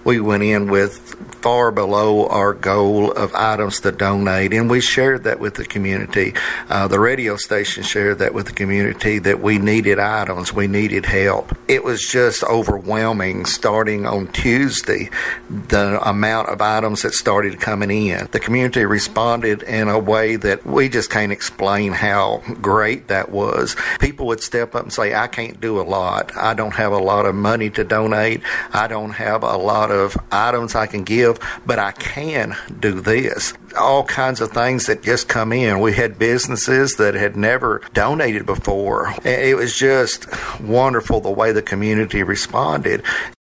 we went in with far below our goal of items to donate, and we shared that with the community. The radio station shared that with the community, that we needed items, we needed help. It was just overwhelming starting on Tuesday, the amount of items that started coming in. The community responded in a way that we just can't explain how great that was. People would step up and say, I can't do a lot. I don't have a lot of money to donate. I don't have a lot of items I can give, but I can do this. All kinds of things that just come in. We had businesses that had never donated before. It was just wonderful the way the community responded.